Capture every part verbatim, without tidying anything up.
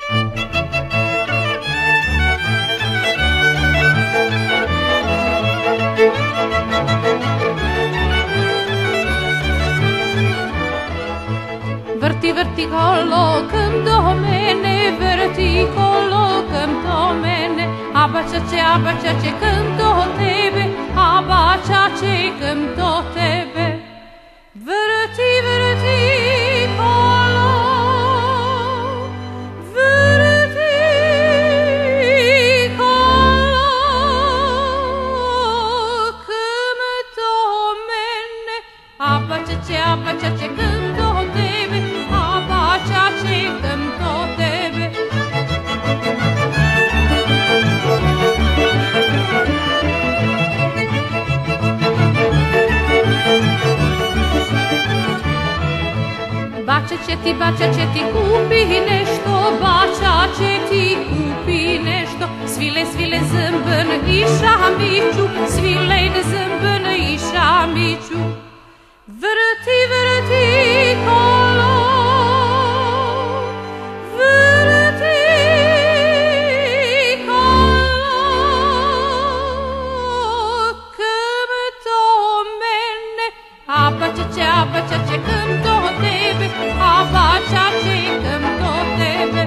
Vrti, vrti kolo këndo mene, vrti kolo këndo mene, aba qace, aba qace këndo tebe, aba qace këndo tebe. Vrti, vrti kolo, vrti kolo këndo mene, aba qace, aba qace këndo tebe, aba qace këndo tebe. Bacia će ti, bacia će ti kupi nešto, bacia će ti kupi nešto. Svile, svile zâmbân i șamiću, svile zâmbân i șamiću. Vrti, vrti kolo, vrti kolo këndo mene, aba qace, aba qace këndo tebe, aba qace këndo tebe.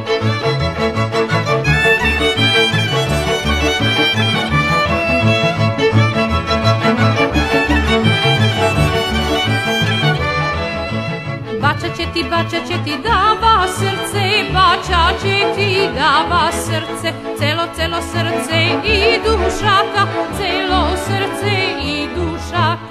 Bacia će ti, bacia će ti dava srce, bacia će ti dava srce, celo, celo srce i dušaka, celo srce i dušaka.